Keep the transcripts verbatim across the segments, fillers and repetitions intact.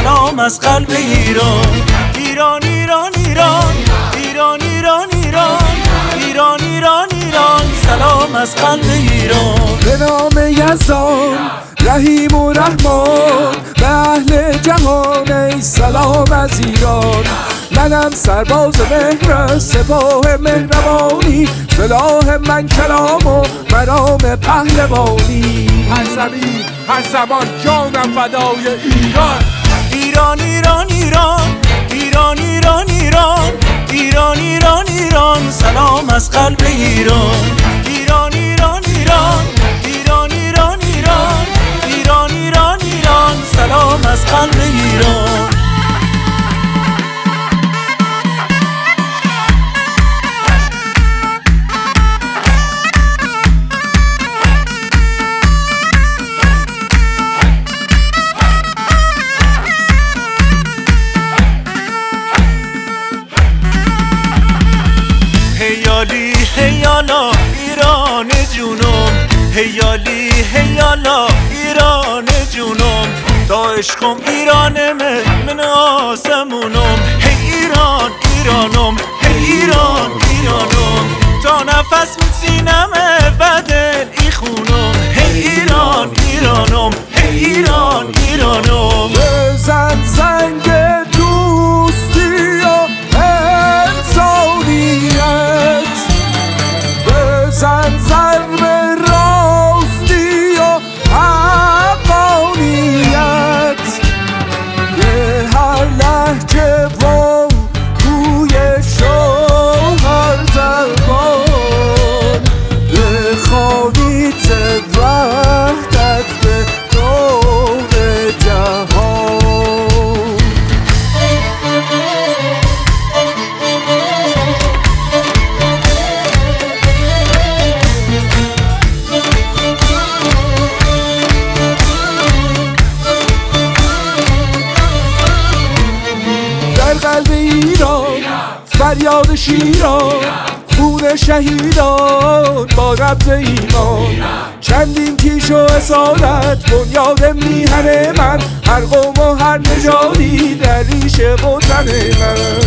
سلام از قلب ایران. ایران ایران ایران ایران ایران ایران ایران ایران ایران سلام از قلب ایران. به نام یزدان رحیم و رحمان، به اهل جهان ای سلام از ایران. منم سرباز مهر سپاه مهربانی، سلاح من کلام و مرام پهلوانی. هر زمین هر زمان جانم فدای ایران. ایران ایران ایران ایران ایران ایران ایران ایران ایران سلام از قلب ایران. ایران ایران ایران ایران ایران ایران ایران ایران ایران سلام از قلب ایران. هیالی هیالا ایران جونم، هیالی هیالا ایران جونم، تا عشقم ایرانمه من آسمونم. هی ایران ایرانم هی ایران ایرانم، تا نفس من سینمه و دل ای خونم. هی ایران ایرانم هی ایران ایرانم. بزن زنگ دوستی و انسانیت، بزن ضرب راستی و حقانیت. به هر لهجه و بوی شوهر زبان، بخوانید وحدت به دور جهان. در قلب ایران فریاد شیران، خون شهیدان با رمز ایمان. چندین کیش و اصالت بنیاد میهن من، هر قوم و هر نژادی در ریشه وطن من.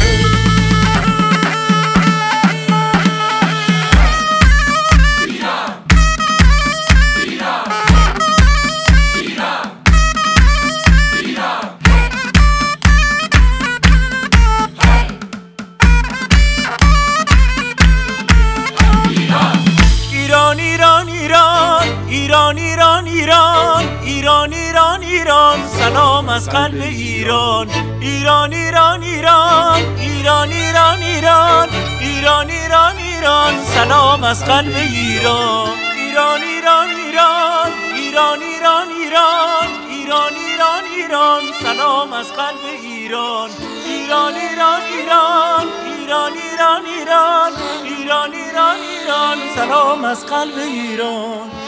ایران ایران ایران ایران ایران ایران ایران ایران ایران سلام از قلب ایران. ایران ایران ایران ایران ایران ایران ایران ایران ایران سلام از قلب ایران. ایران ایران ایران ایران ایران ایران ایران ایران ایران سلام از قلب ایران. ایران ایران ایران ایران ایران ایران ایران ایران ایران سلام از قلب ایران.